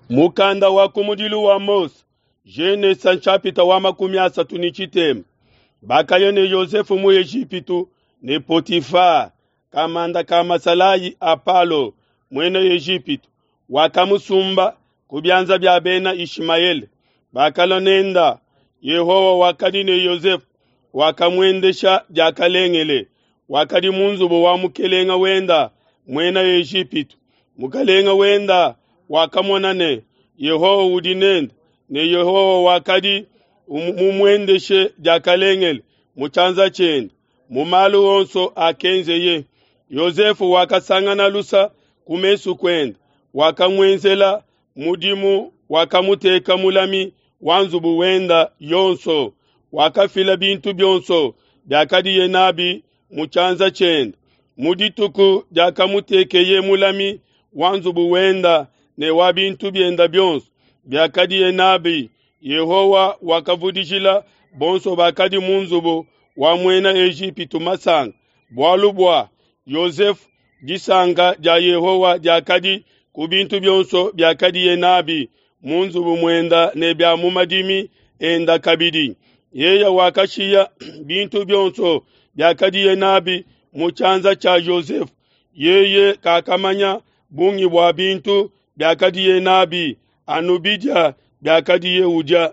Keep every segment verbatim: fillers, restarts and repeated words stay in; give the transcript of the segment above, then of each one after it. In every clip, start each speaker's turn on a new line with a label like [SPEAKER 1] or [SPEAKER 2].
[SPEAKER 1] Mukanda wa kumudilu wa Mose, Genesis chapita wa makumi asatu ni chitemu. Bakayo ne Yosefu mu Ejipitu, ne Potifa, kamanda kama salayi Apalo, mwene Ejipitu, wakamusumba, kubyanza bya bena Ishmaeli. Bakalo nenda, Yehowa wakadi ne Yosefu, wakamwendesha jakalengele, wakadi munzubu wa mukelenga wenda, mwene Ejipitu, mukelenga wenda, wakamwonane, Yehowa udinenda, ne Yehowa wakadi mumwendeshe jakalengele, muchanza chenda, mumalu onso akenze ye. Yosefu wakasangana lusa kumesu kwenda, wakamwenzela mudimu, wakamuteka mulami wanzubu wenda yonso, wakafila bintu byonso jakadi ye nabi muchanza chenda, mudituku jakamutekeye mulami wanzubu wenda ne wabintu byenda byonso byakadi ye nabi. Yehowa wakavudishila bonso bakadi munzubu wa mwena Ejipitu masanga bwalubwa. Yosefu jisanga ja Yehowa jakadi kubintu byonso byakadi ye nabi munzubu mwenda ne bya mumadimi enda kabidi. Yeya wakashiya bintu byonso byakadi ye nabi muchanza cha Yosefu. Yeye kakamanya bungi bwa bintu byakadi ye nabi anubidya byakadi ye uja.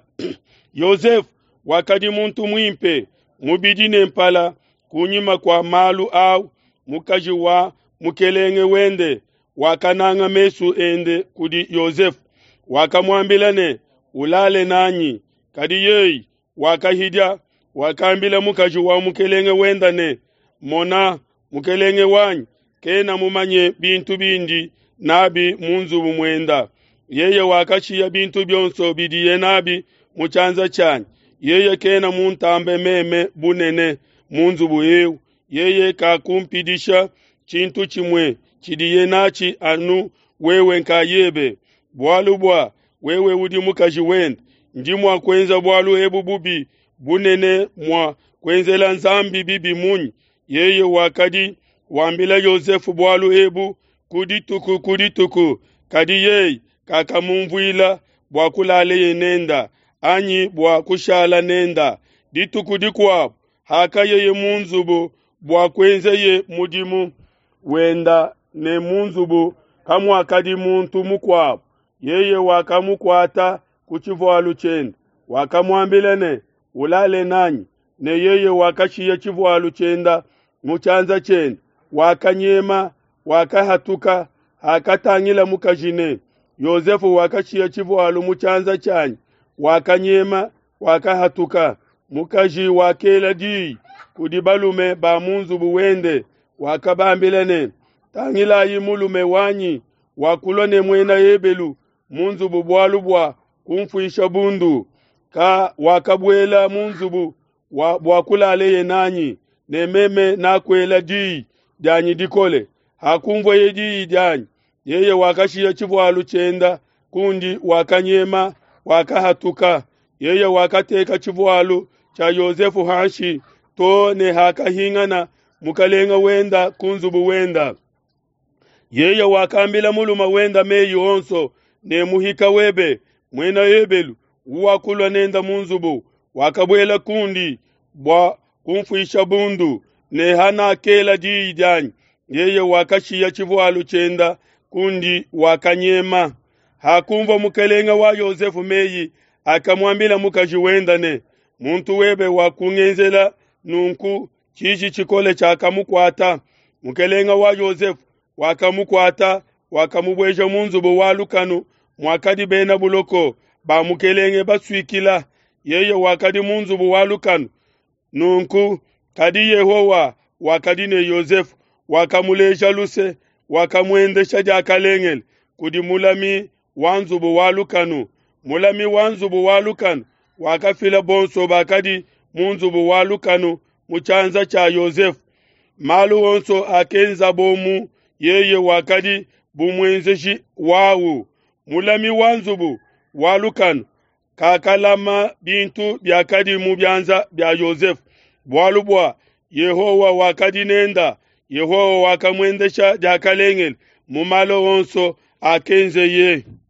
[SPEAKER 1] Yosefu wakadi muntu mwimpe mubidi nempala kunyima kwa malu au mukaji wa mukelenge wende, wakananga mesu ende kudi Yosefu, wakamwambilane ulale nanyi kadi yei wakahidya, wakambila mukaji wa mukelenge wendane mona mukelenge wanyi kena mumanye bintu bindi nabi munzubu mwenda. Yeye wakashiya bintu byonso bidiye nabi muchanza chanyi. Yeye kena muntambe meme bunene munzubu heu. Yeye kakumpidisha chintu chimwe chidiye nachi anu wewe nkayebe. Bwalubwa wewe udi mukaji wenda, njimwa kwenza bwalu ebu bubi bunene mwa kwenzela nzambi bibi munyi. Yeye wakadi wambila Yosefu bwalu ebu kudituku kudituku kadi yei kakamumvuila bwa kulale yenenda anyi bwa kushala nenda dituku dikwabu haka yeye munzubu bwa kwenzeye mudimu wenda ne munzubu kamwa kadi muntu mukwabu. Yeye wakamukwata kuchivwalu chenda, wakamwambilane ulale nanyi, ne yeye wakashiya chivwalu chenda muchanza chenda, wakanyema wakahatuka hakatangila mukajine. Yosefu wakashiya chivwalu muchanza chanyi, wakanyema wakahatuka mukaji wakela di kudibalume ba munzubu wende, wakabambilane tangila yimulume wanyi wakulone mwena yebelu munzubu bwalubwa kumfuisha bundu ka wakabwela munzubu bwakulale yenanyi ne meme nakwela di danyi dikole hakumvo ye di danyi. Yeye wakashiya chivwalu chenda kundi wakanyema wakahatuka. Yeye wakateka chivwalu cha Yosefu hanshi to ne hakahingana mukalenga wenda kunzubu wenda. Yeye wakambila muluma wenda meyi onso ne muhika webe mwena yebelu uwakulwa nenda munzubu wakabwela kundi bwa kumfuisha bundu ne hana kela di janyi. Yeye wakashiya chivwalu chenda kundi wakanyema hakumva mukelenga wa Yosefu meyi akamwambila mukaji wendane muntu webe wakungenzela nunku chichi chikole chakamukwata. Mukelenga wa Yosefu wakamukwata wakamubweja munzubu walukanu mwakadi bena buloko ba mukelenge baswikila. Yeye wakadi munzubu walukanu nunku kadi Yehowa wakadi ne Yosefu wakamuleja luse wakamwendesha jakalengele kudi mulami wanzubu walukanu. Mulami wanzubu walukanu wakafila bonso bakadi munzubu walukanu muchanza cha Yosefu. Malu onso akenza bomu yeye wakadi bumwenzeshi wawu. Mulami wanzubu walukanu kakalama bintu byakadi mubyanza bya Yosefu bwalubwa. Yehowa wakadi nenda, Yehowa wakamwendesha jakalengele mumalo onso akenze ye.